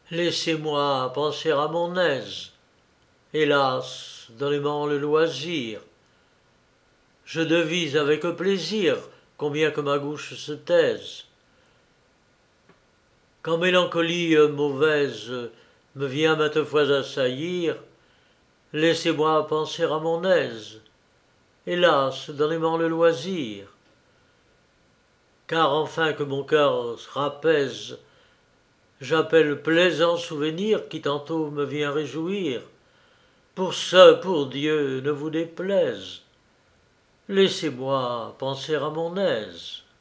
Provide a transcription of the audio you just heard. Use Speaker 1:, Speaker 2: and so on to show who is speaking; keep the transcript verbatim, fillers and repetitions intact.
Speaker 1: Laissez-moi penser à mon aise. Hélas, donnez-moi le loisir. Je devise avec plaisir, combien que ma bouche se taise. Quand mélancolie mauvaise me vient maintes fois assaillir, laissez-moi penser à mon aise. Hélas, donnez-moi le loisir. Car enfin que mon cœur se rapaise, j'appelle plaisant souvenir qui tantôt me vient réjouir. Pour ce, pour Dieu, ne vous déplaise. Laissez-moi penser à mon aise.